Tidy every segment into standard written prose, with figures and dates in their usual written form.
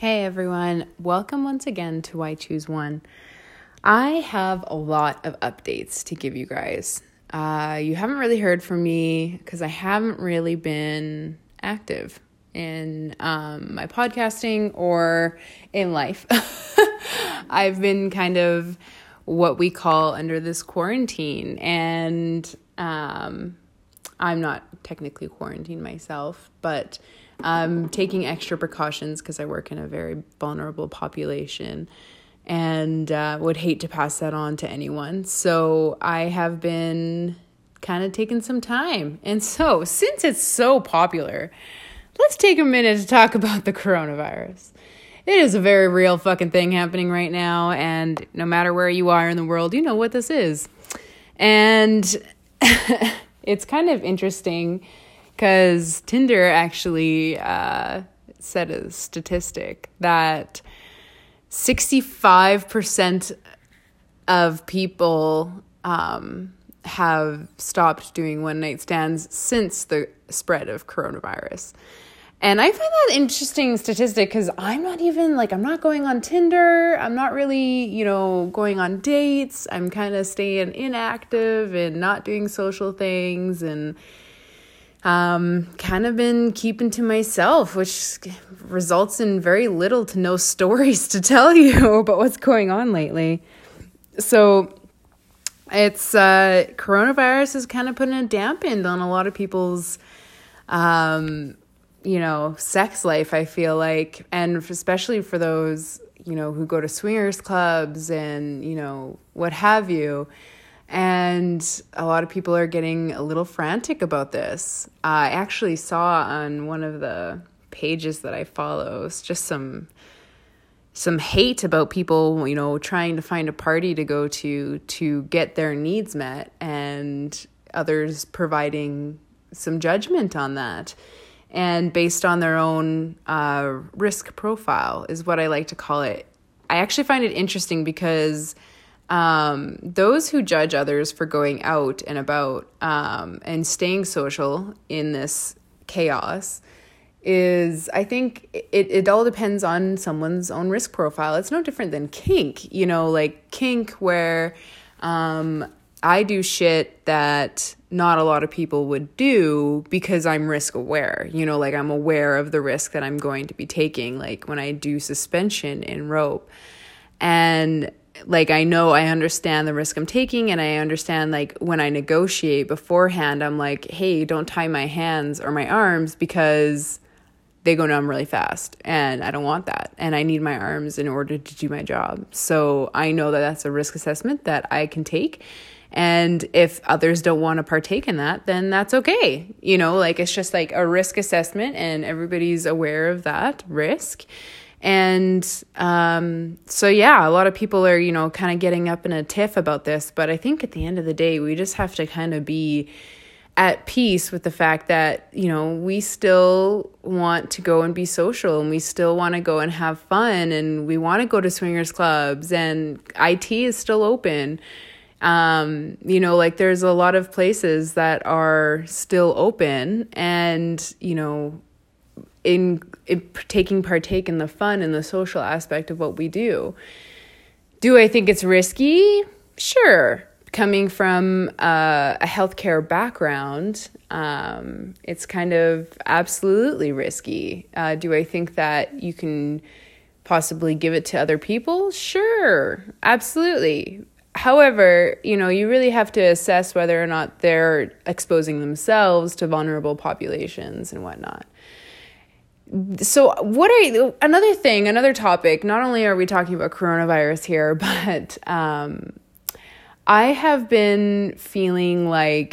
Hey everyone, welcome once again to Why Choose One. I have a lot of updates to give you guys. You haven't really heard from me because I haven't really been active in my podcasting or in life. I've been kind of what we call under this quarantine, and I'm not technically quarantined myself, but I'm taking extra precautions because I work in a very vulnerable population and would hate to pass that on to anyone. So I have been kind of taking some time. And so since it's so popular, let's take a minute to talk about the coronavirus. It is a very real fucking thing happening right now. And no matter where you are in the world, you know what this is. And it's kind of interesting because Tinder actually said a statistic that 65% of people have stopped doing one-night stands since the spread of coronavirus. And I find that interesting statistic because I'm not going on Tinder. I'm not really, going on dates. I'm kind of staying inactive and not doing social things and kind of been keeping to myself, which results in very little to no stories to tell you about what's going on lately. So it's coronavirus is kind of putting a dampened on a lot of people's sex life, I feel like, and especially for those who go to swingers clubs and what have you. And a lot of people are getting a little frantic about this. I actually saw on one of the pages that I follow just some hate about people, trying to find a party to go to get their needs met, and others providing some judgment on that. And based on their own risk profile is what I like to call it. I actually find it interesting because those who judge others for going out and about and staying social in this chaos I think it all depends on someone's own risk profile. It's no different than kink, like kink where I do shit that not a lot of people would do because I'm risk aware, like I'm aware of the risk that I'm going to be taking, like when I do suspension in rope. And I understand the risk I'm taking, and I understand when I negotiate beforehand, I'm like, hey, don't tie my hands or my arms because they go numb really fast and I don't want that. And I need my arms in order to do my job. So I know that that's a risk assessment that I can take. And if others don't want to partake in that, then that's okay. It's just a risk assessment and everybody's aware of that risk. And so, yeah, a lot of people are, kind of getting up in a tiff about this. But I think at the end of the day, we just have to kind of be at peace with the fact that, we still want to go and be social, and we still want to go and have fun, and we want to go to swingers clubs, and IT is still open. There's a lot of places that are still open, and, in partake in the fun and the social aspect of what we do. Do I think it's risky? Sure. Coming from a healthcare background, it's kind of absolutely risky. Do I think that you can possibly give it to other people? Sure, absolutely. However, you really have to assess whether or not they're exposing themselves to vulnerable populations and whatnot. So another topic, not only are we talking about coronavirus here, but I have been feeling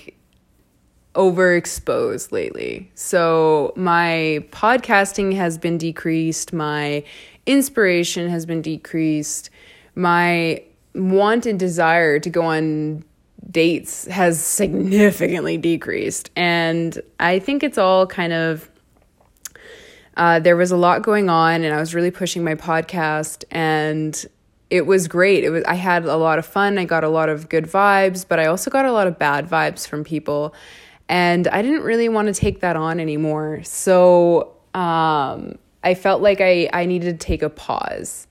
overexposed lately. So my podcasting has been decreased. My inspiration has been decreased. My want and desire to go on dates has significantly decreased. And I think it's all kind of there was a lot going on, and I was really pushing my podcast, and it was great. I had a lot of fun. I got a lot of good vibes, but I also got a lot of bad vibes from people, and I didn't really want to take that on anymore. So I I felt like I needed to take a pause.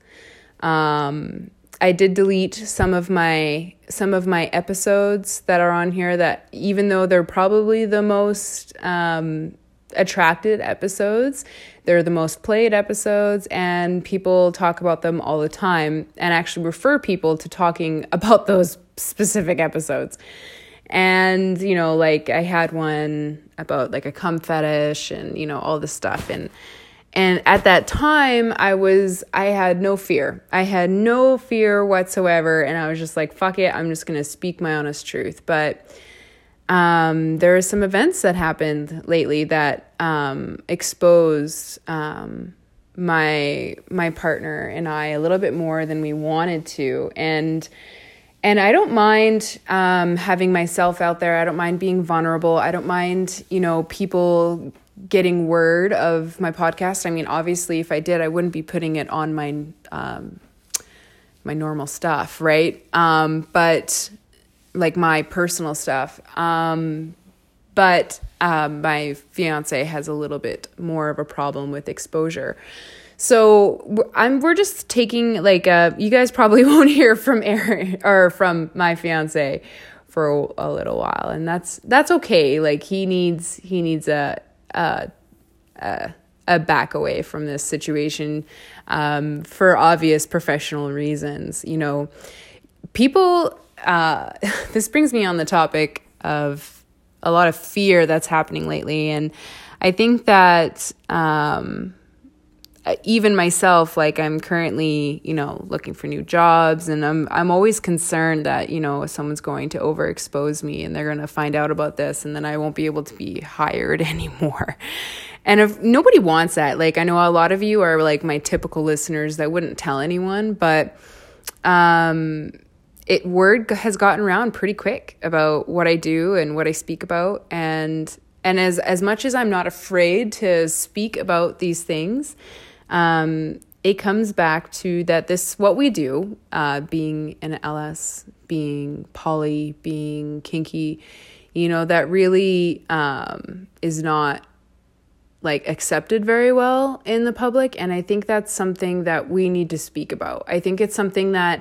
I did delete some of my episodes that are on here, that even though they're probably the most attracted episodes, they're the most played episodes, and people talk about them all the time and actually refer people to talking about those specific episodes. And, you know, like I had one about like a cum fetish and, you know, all this stuff. And at that time I had no fear. I had no fear whatsoever. And I was just like, fuck it. I'm just going to speak my honest truth. But there are some events that happened lately that exposed my partner and I a little bit more than we wanted to. And I don't mind having myself out there. I don't mind being vulnerable. I don't mind, you know, people getting word of my podcast. I mean, obviously, if I did, I wouldn't be putting it on my my normal stuff, right? But like my personal stuff. But my fiance has a little bit more of a problem with exposure. So we're just taking like you guys probably won't hear from Aaron or from my fiance for a little while, and that's okay. Like he needs a back away from this situation for obvious professional reasons. You know, people. This brings me on the topic of a lot of fear that's happening lately, and I think that even myself, like I'm currently, you know, looking for new jobs, and I'm always concerned that, you know, someone's going to overexpose me and they're going to find out about this, and then I won't be able to be hired anymore. And if nobody wants that, like I know a lot of you are like my typical listeners that wouldn't tell anyone, but word has gotten around pretty quick about what I do and what I speak about, and as much as I'm not afraid to speak about these things, it comes back to that what we do, being an LS, being poly, being kinky, you know, that really is not like accepted very well in the public. And I think that's something that we need to speak about. I think it's something that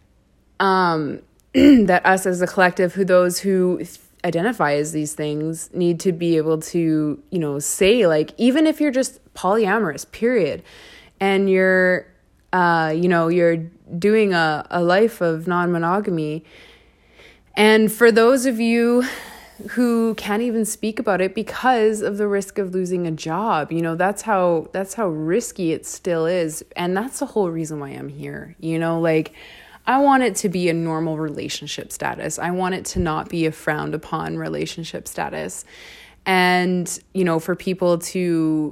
that us as a collective, those who identify as these things, need to be able to, you know, say, like, even if you're just polyamorous, period, and you're, you know, you're doing a life of non-monogamy. And for those of you who can't even speak about it because of the risk of losing a job, you know, that's how risky it still is. And that's the whole reason why I'm here. You know, like, I want it to be a normal relationship status. I want it to not be a frowned upon relationship status. And, you know, for people to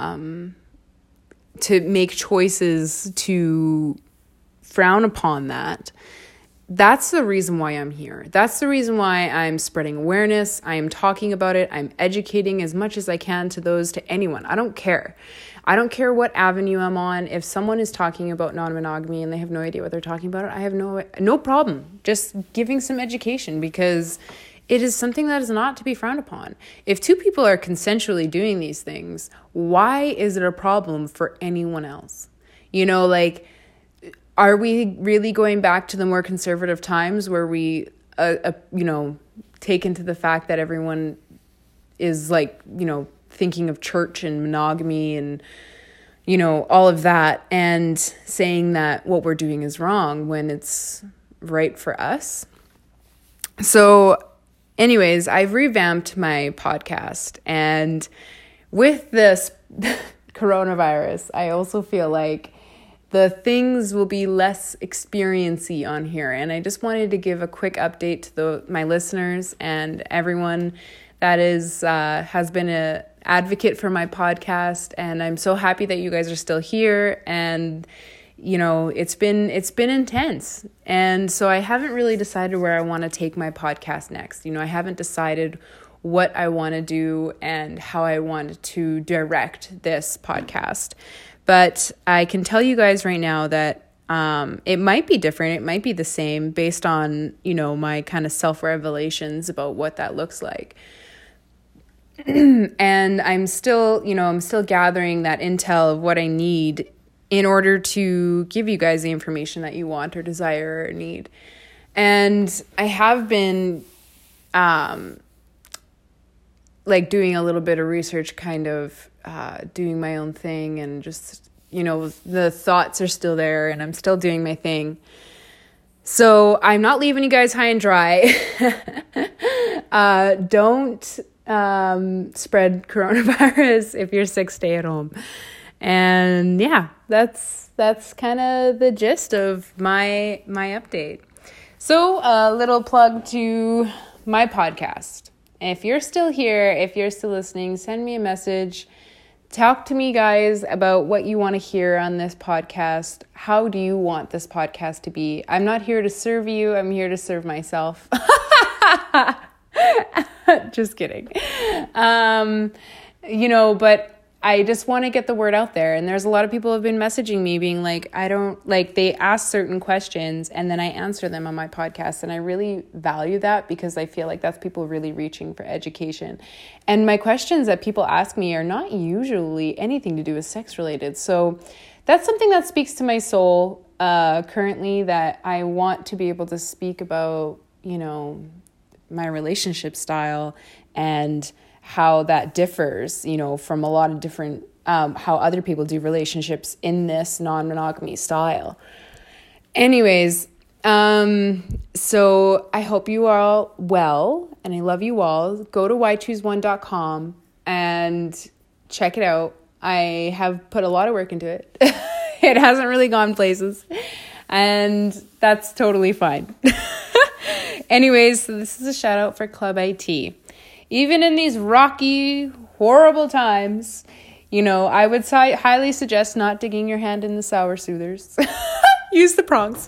make choices to frown upon that, that's the reason why I'm here. That's the reason why I'm spreading awareness. I am talking about it. I'm educating as much as I can to anyone. I don't care. I don't care what avenue I'm on. If someone is talking about non-monogamy and they have no idea what they're talking about, I have no problem just giving some education, because it is something that is not to be frowned upon. If two people are consensually doing these things, why is it a problem for anyone else? You know, like, are we really going back to the more conservative times where we, you know, take into the fact that everyone is like, you know, thinking of church and monogamy and, you know, all of that, and saying that what we're doing is wrong when it's right for us? So anyways, I've revamped my podcast, and with this coronavirus, I also feel like the things will be less experience-y on here. And I just wanted to give a quick update to my listeners and everyone that has been an advocate for my podcast. And I'm so happy that you guys are still here. And, you know, it's been intense. And so I haven't really decided where I want to take my podcast next. You know, I haven't decided what I want to do and how I want to direct this podcast. But I can tell you guys right now that it might be different. It might be the same based on, you know, my kind of self-revelations about what that looks like. And I'm still gathering that intel of what I need in order to give you guys the information that you want or desire or need. And I have been doing a little bit of research, kind of doing my own thing, and just, the thoughts are still there and I'm still doing my thing. So I'm not leaving you guys high and dry. Don't spread coronavirus. If you're sick, stay at home. And yeah, that's kind of the gist of my update. So a little plug to my podcast. If you're still here, if you're still listening, send me a message. Talk to me, guys, about what you want to hear on this podcast. How do you want this podcast to be? I'm not here to serve you. I'm here to serve myself. Just kidding. But I just want to get the word out there. And there's a lot of people who have been messaging me being like, they ask certain questions and then I answer them on my podcast. And I really value that because I feel like that's people really reaching for education. And my questions that people ask me are not usually anything to do with sex related. So that's something that speaks to my soul currently, that I want to be able to speak about, my relationship style and how that differs, from a lot of different, how other people do relationships in this non-monogamy style. Anyways, so I hope you are all well, and I love you all. Go to whychoose1.com and check it out. I have put a lot of work into it. It hasn't really gone places, and that's totally fine. Anyways, so this is a shout out for Club IT. Even in these rocky, horrible times, I would highly suggest not digging your hand in the sour soothers. Use the prongs.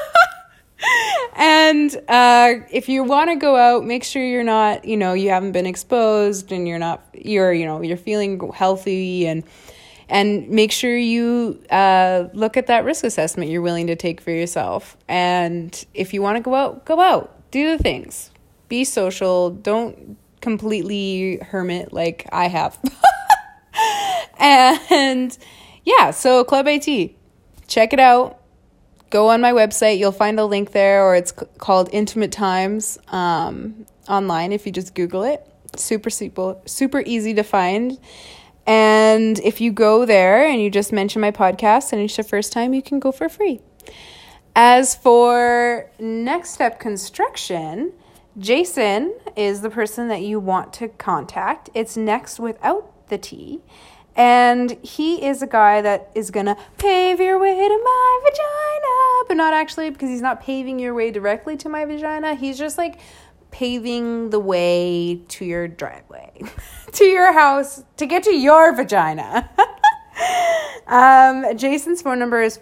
And if you want to go out, make sure you're not, you haven't been exposed and you're feeling healthy, and make sure you look at that risk assessment you're willing to take for yourself. And if you want to go out. Do the things. Be social. Don't completely hermit like I have. And yeah, so Club IT, check it out. Go on my website. You'll find a link there, or it's called Intimate Times online if you just Google it. Super easy to find. And if you go there and you just mention my podcast and it's your first time, you can go for free. As for Next Step Construction, Jason is the person that you want to contact. It's next without the T. And he is a guy that is going to pave your way to my vagina. But not actually, because he's not paving your way directly to my vagina. He's just like paving the way to your driveway, to your house, to get to your vagina. Jason's phone number is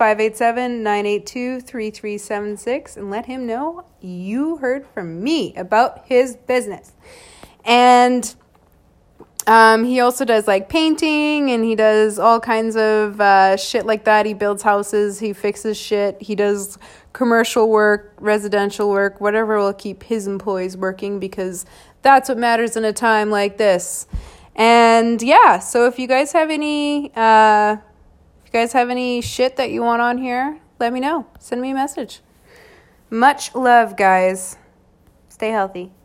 587-982-3376, and let him know you heard from me about his business. And he also does like painting, and he does all kinds of shit like that. He builds houses, he fixes shit, he does commercial work, residential work, whatever will keep his employees working, because that's what matters in a time like this. And yeah, so if you guys have any shit that you want on here, let me know. Send me a message. Much love, guys. Stay healthy.